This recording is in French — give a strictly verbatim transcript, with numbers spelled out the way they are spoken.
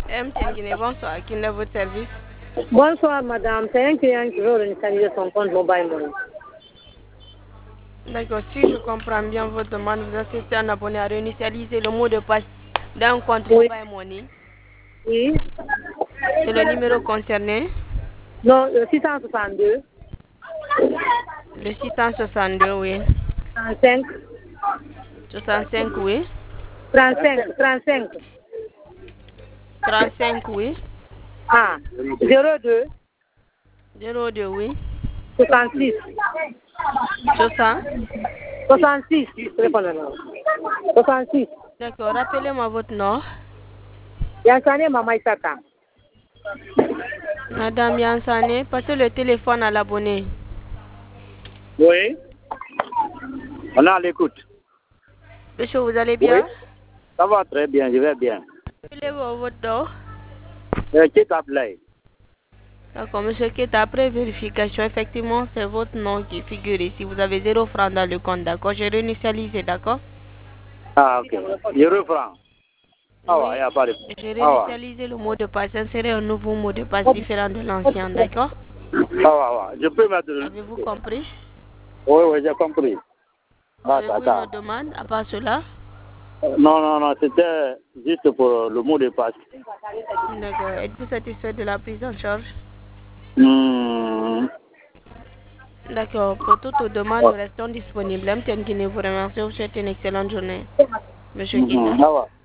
M T N Guinée, bonsoir. Qui est à votre service? Bonsoir, madame. C'est un client qui veut réinitialiser son compte Mobile Money. D'accord, si je comprends bien votre demande, vous assistez un abonné à réinitialiser le mot de passe d'un compte Oui. Mobile Money. Oui. C'est le numéro concerné? Non, le six cent soixante-deux. Le six cent soixante-deux, oui. trente-cinq. soixante-cinq, oui. trente-cinq. trente-cinq. trente-cinq, oui. Ah. zéro deux. zéro deux, oui. soixante-six. soixante. soixante-six. soixante-six. D'accord, rappelez-moi votre nom. Yansane Mamaïtaka. Madame Yansane, passez le téléphone à l'abonné. Oui. On est à l'écoute. Monsieur, vous allez bien? Oui. Ça va très bien, je vais bien. Appelez-vous votre nom. Euh, qui t'appelle? D'accord, monsieur Keta, après vérification, effectivement, c'est votre nom qui figure ici. Vous avez zéro franc dans le compte, d'accord? J'ai réinitialisé, d'accord? Ah, ok. Zéro franc. Ah, Oui, ouais, il n'y a pas de. j'ai Ah, ouais. réinitialisé le mot de passe. Insérer un nouveau mot de passe différent de l'ancien, d'accord? Ah, ouais, ouais. Je peux mettre. Avez-vous compris? Oui, oui, j'ai compris. Ah, Avez-vous une d'accord. autre demande à part cela? Non, non, non, c'était juste pour le mot de passe. D'accord. Êtes-vous satisfait de la prise en charge? Hmm. D'accord. Pour toutes vos demandes, nous restons disponibles. M T N Guinée vous remercie. Vous souhaite une excellente journée. Monsieur Keta. Mm-hmm. Ah, ouais.